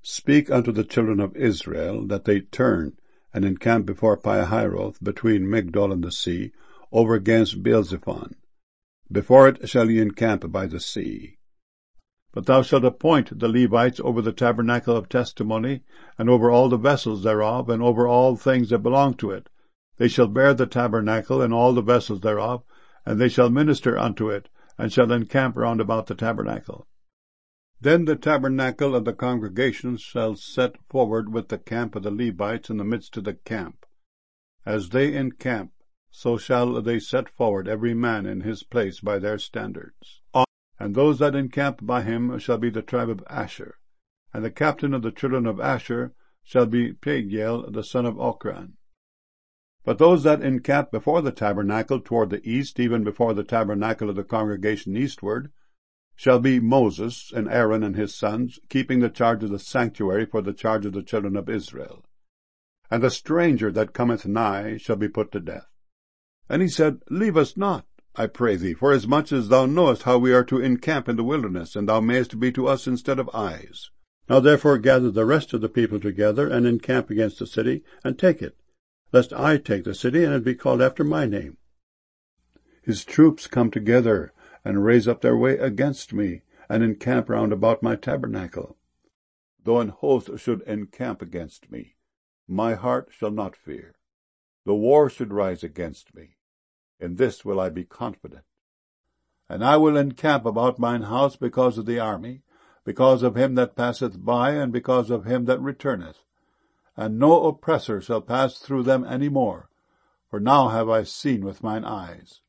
Speak unto the children of Israel that they turn and encamp before Pihahiroth between Migdol and the sea, over against Baal-zephon. Before it shall ye encamp by the sea. But thou shalt appoint the Levites over the tabernacle of testimony, and over all the vessels thereof, and over all things that belong to it. They shall bear the tabernacle and all the vessels thereof, and they shall minister unto it, and shall encamp round about the tabernacle. Then the tabernacle of the congregation shall set forward with the camp of the Levites in the midst of the camp. As they encamp, so shall they set forward every man in his place by their standards. And those that encamp by him shall be the tribe of Asher. And the captain of the children of Asher shall be Pagiel the son of Ochran. But those that encamp before the tabernacle toward the east, even before the tabernacle of the congregation eastward, shall be Moses and Aaron and his sons, keeping the charge of the sanctuary for the charge of the children of Israel. And the stranger that cometh nigh shall be put to death. And he said, Leave us not, I pray thee, forasmuch as thou knowest how we are to encamp in the wilderness, and thou mayest be to us instead of eyes. Now therefore gather the rest of the people together, and encamp against the city, and take it, lest I take the city, and it be called after my name. His troops come together, and raise up their way against me, and encamp round about my tabernacle. Though an host should encamp against me, my heart shall not fear. Though war should rise against me, in this will I be confident. And I will encamp about mine house because of the army, because of him that passeth by, and because of him that returneth. And no oppressor shall pass through them any more, for now have I seen with mine eyes.